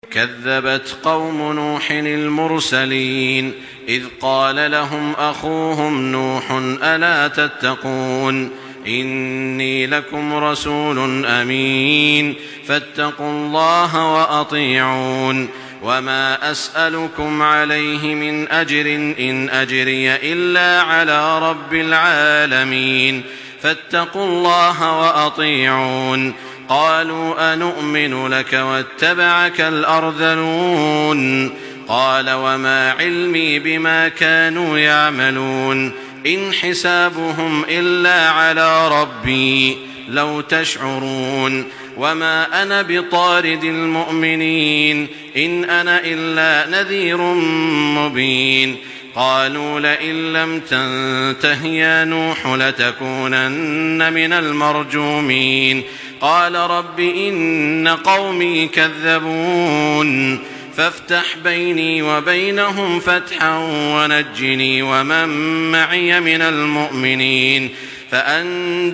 كذبت قوم نوح المرسلين إذ قال لهم أخوهم نوح ألا تتقون إني لكم رسول أمين فاتقوا الله وأطيعون وما أسألكم عليه من أجر إن أجري إلا على رب العالمين فاتقوا الله وأطيعون قالوا أنؤمن لك واتبعك الأرذلون قال وما علمي بما كانوا يعملون إن حسابهم إلا على ربي لو تشعرون وما أنا بطارد المؤمنين إن أنا إلا نذير مبين قالوا لئن لم تنته يا نوح لتكونن من المرجومين قال رب إن قومي كذبون فافتح بيني وبينهم فتحا ونجني ومن معي من المؤمنين